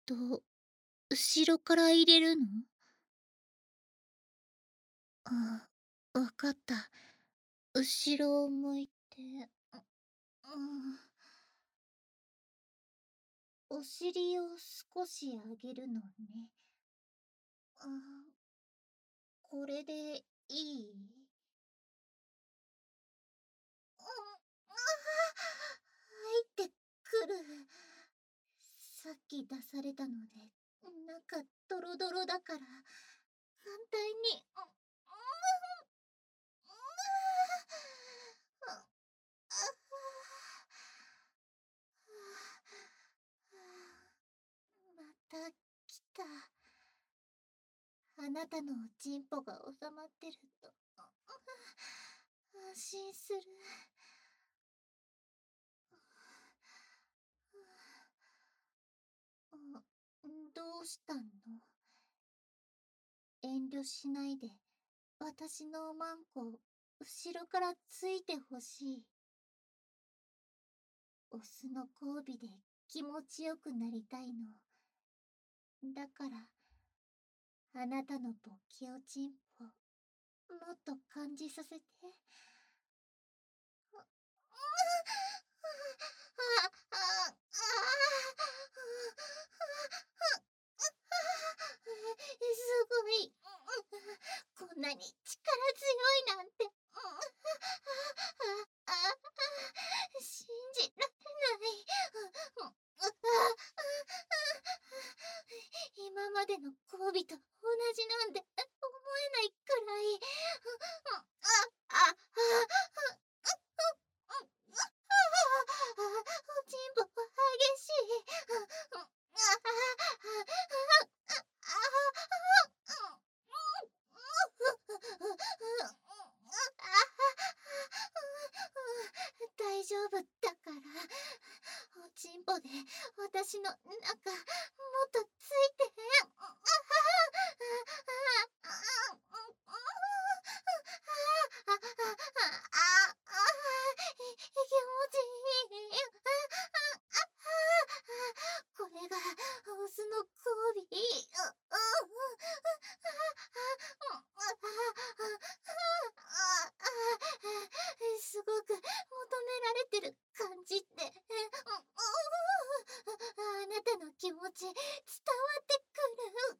後ろから入れるの？あわかった。後ろを向いて、うん、お尻を少し上げるのね。あ、これでいい？入ってくる。さっき出されたので、中ドロドロだから、反対に、また来た。あなたのおちんぽが収まってると、安心する。どうしたの？遠慮しないで、私のおまんこ、後ろからついてほしい。オスの交尾で気持ちよくなりたいの。だから、あなたの勃起おちんぽ、もっと感じさせて。すごい。こんなに力強いなんて。信じられない。今までの交尾と同じなんで思えないくらい。おちんぽ激しい。大丈夫だから、おちんぽで私の中もっとついて。気持ちいい。これがオスの交尾。すごく求められてる感じって。あなたの気持ち伝わってくる。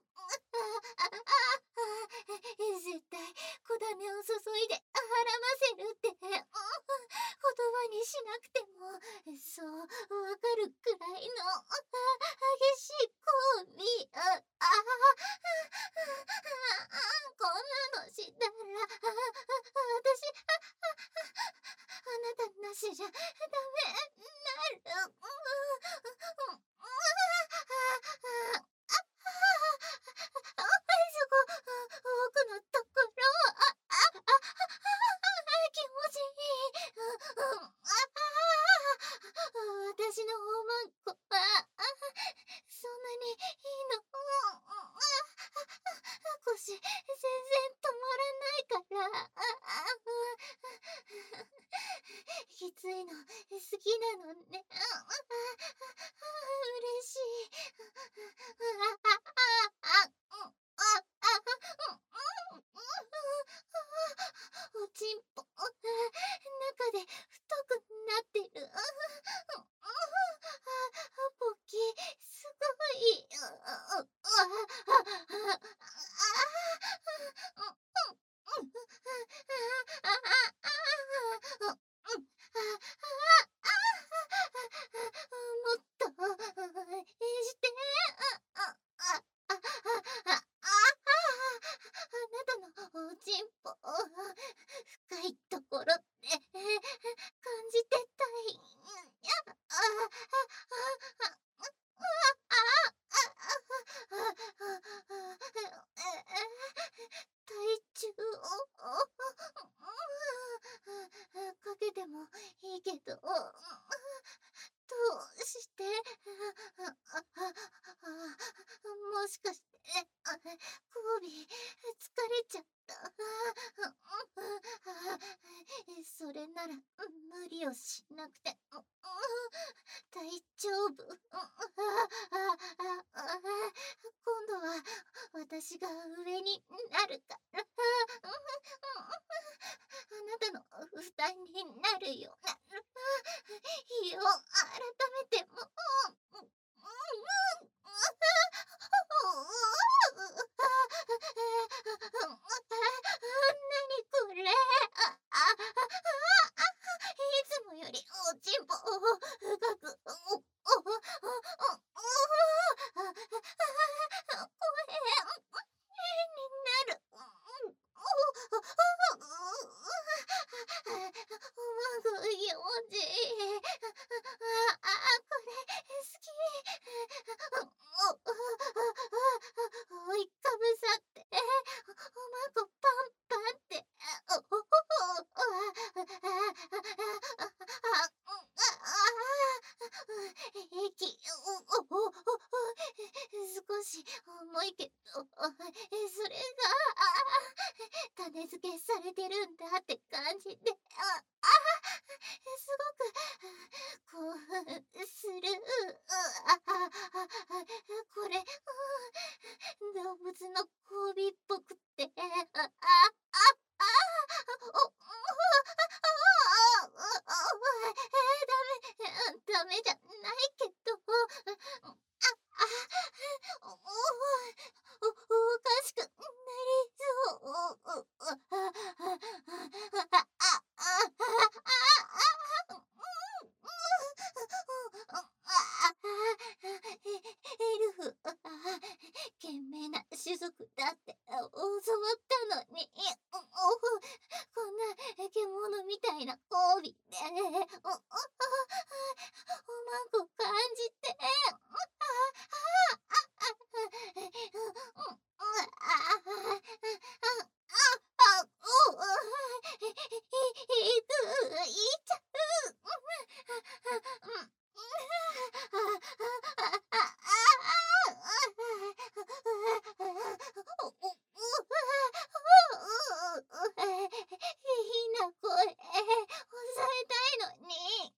絶対小種を注いではらませるって、言葉にしなくてもそうわかるくらいの激しい交尾。こんなのしたら私あなたなしじゃダメなる。そこ、奥のところ。気持ちいい。私のおまんこは、そんなにいいの？腰、全然止まらないから。きついの、好きなのね。嬉しい。おちんぽ、中で太くなってる。ポッキー、すごい。もっとして。あなたのおちんぽ、深いところで感じてたい。体重をかけてもいいけど、どうして？もしかして、交尾疲れちゃった？それなら無理をしなくて大丈夫。 私が上になるから、あなたの負担になるような日を改めても何これ、いつもよりおちんぽを深くになる。気持ちいい。これ好き。覆いかぶさって、おまごパンパンって。息、少し重いけど、それが、種付けされてるんだって感じで、すごく興奮する。これ、動物の交尾っぽくって、ダメじゃないけど、おかしくなりそう。エルフ、賢明な種族だって教わったのに、こんな獣みたいな交尾で、おまご感じて、いいちゃ変な声、抑えたいのに。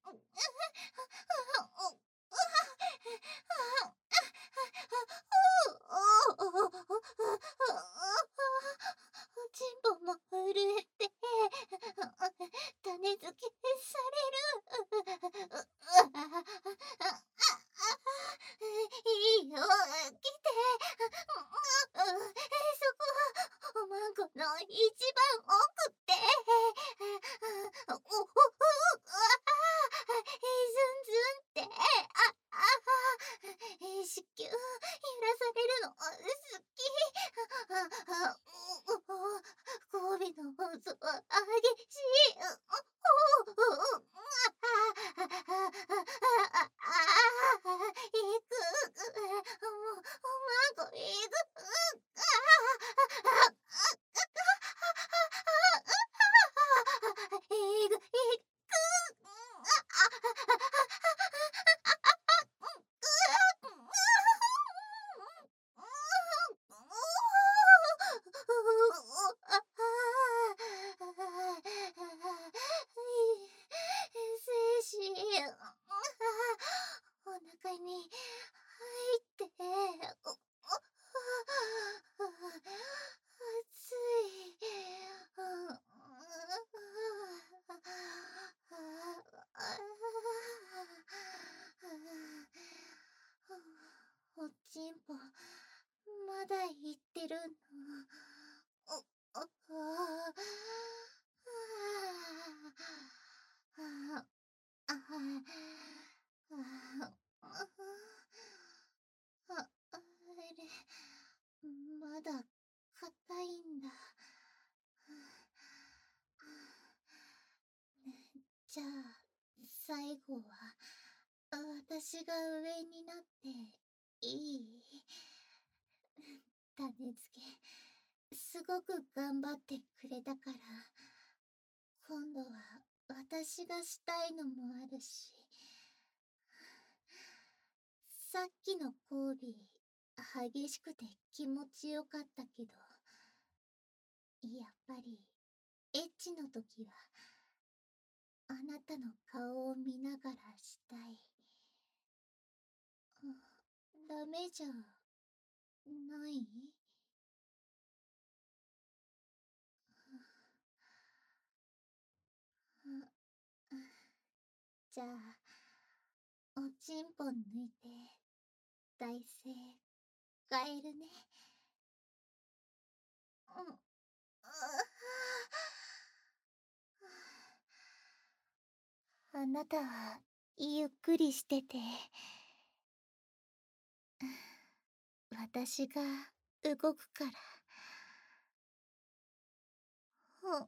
ちんぽも震えて、種付けされる。いいよ、来て。そこ、おまんこの一番奥って。ズンズンって。子宮揺らされるの好き。交尾の放送激しい。行く。おまんこ行く。行く。精子、お腹に入って暑い。おちんぽまだ言ってるの。まだ硬いんだ。じゃあ、最後は、私が上になっていい？種付け、すごく頑張ってくれたから、今度は私がしたいのもあるし、さっきの交尾、激しくて気持ちよかったけど、やっぱり、エッチの時は、あなたの顔を見ながらしたい。ダメじゃない？ じゃあ、おちんぽ抜いて、大声、変えるね。うん。あなたは、ゆっくりしてて。私が動くから。うん。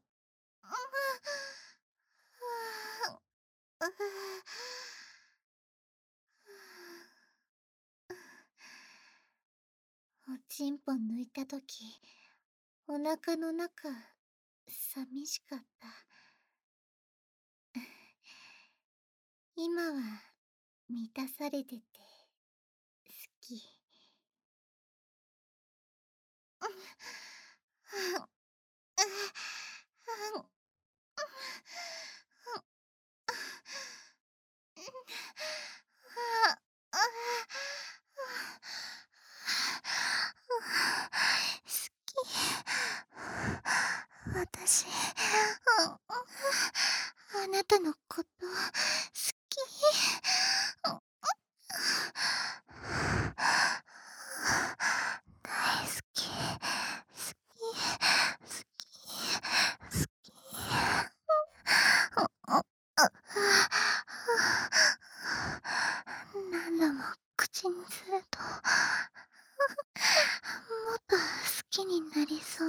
おちんぽ抜いたとき、お腹の中、寂しかった。今は、満たされてて、好き。好き。私、あなたのこと、好き。大好き。好き。好き。好き。何度も口にすると、もっと好きになりそう。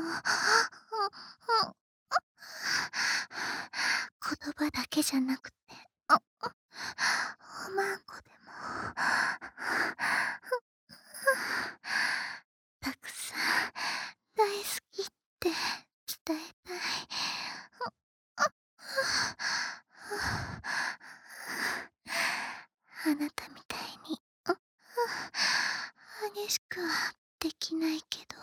言葉だけじゃなくて、おまんこでも、たくさん大好きって伝えたい。あなたみたいに、激しくはできないけど、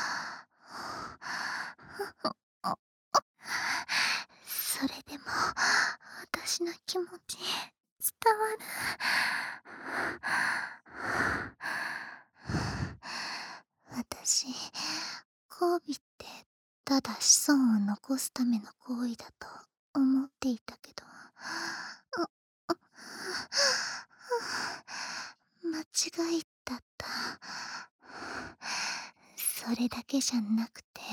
それでも私の気持ち伝わる。私、交尾ってただ子孫を残すための行為だと思っていたけど、間違いだった。それだけじゃなくて、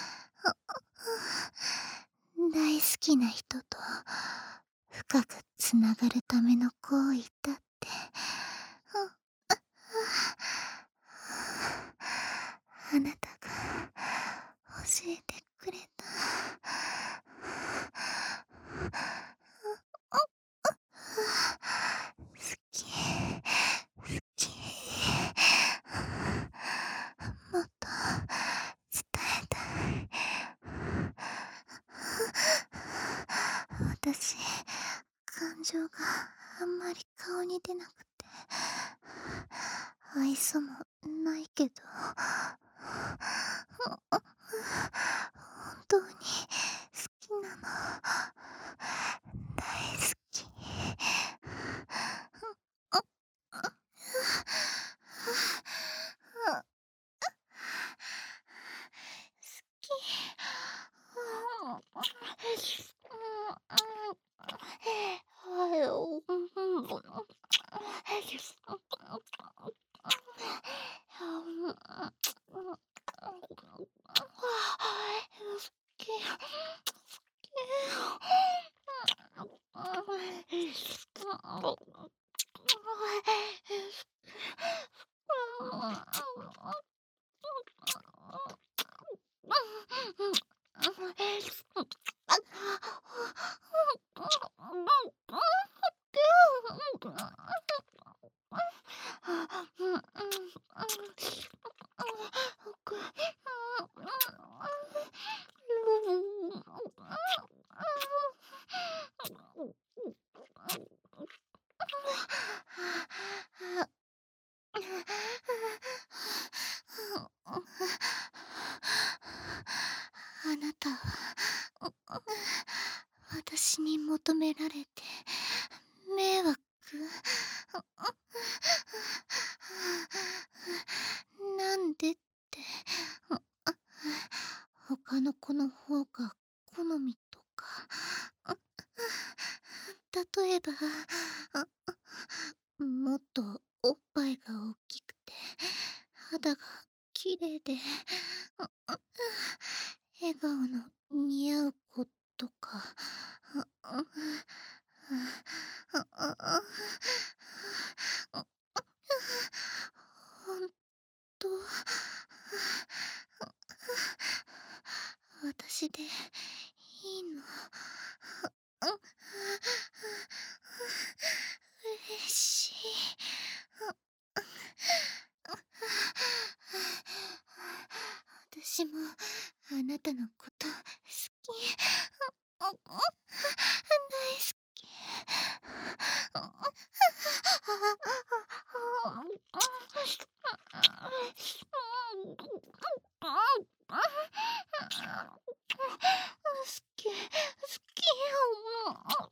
大好きな人と深くつながるための行為だって。あなたが教えてくれた。好き。好き。もっと伝えたい。私、感情があんまり顔に出なくて、愛想もないけど、本当に好きなの。大好き。あなたは、私に求められて、迷惑。なんでって、他の子の方が好みとか、例えば、 声が大きくて、肌が綺麗で、笑顔の似合う子とか、ほんと、私でいいの？嬉しい。私もあなたのこと好き。大好き。好き、好きよ。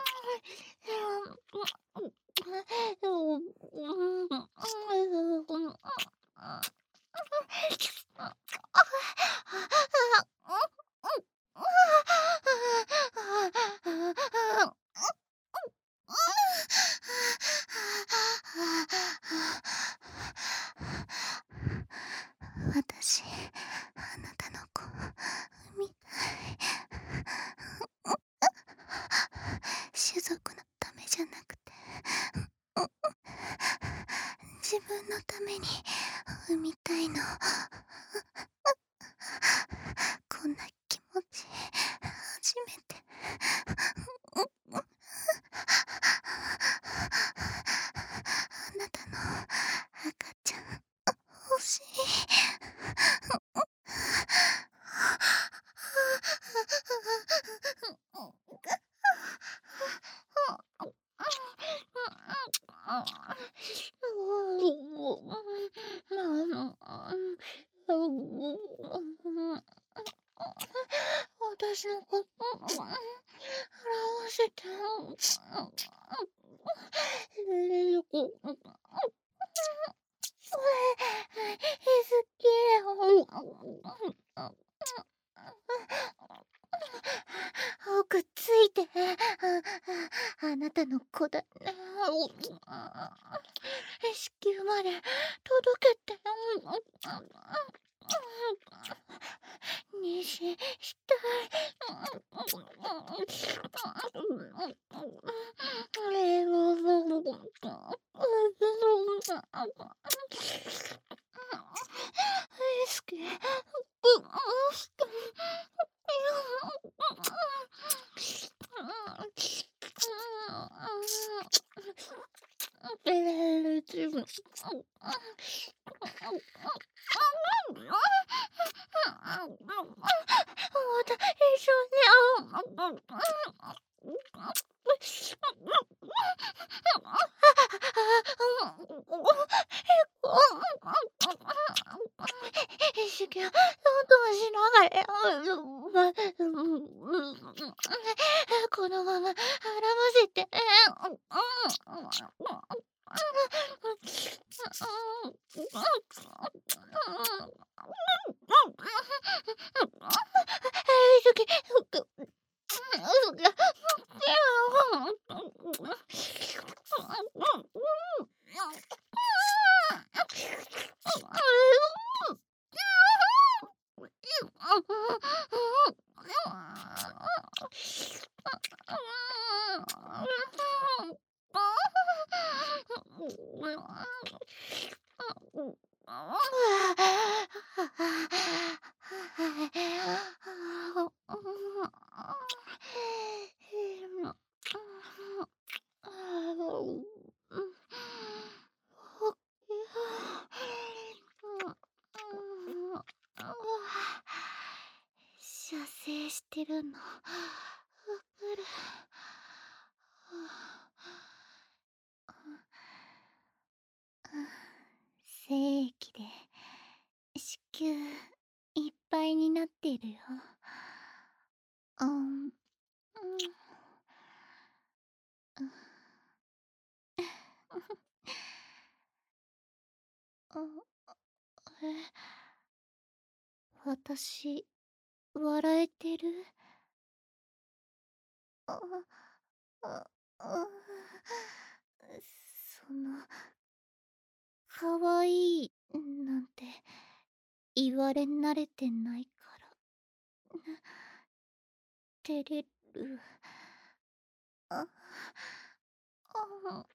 私、あなたの子、みたい。種族のためじゃなくて、自分のために産みたいの。こんな気持ち、初めて。あなたの赤ちゃん、欲しい。私のこと洗わせて。好きよ。くっついて。あなたの子だね。子宮まで届けて。妊娠したい。好き。また一緒に。子宮、どんどんしながら。このまま洗わせて。射精してるのわかる。精液で子宮いっぱいになってるよ。私、笑えてる？あ、あ、あ、その、 かわいいなんて言われ慣れてないから照れる。ああ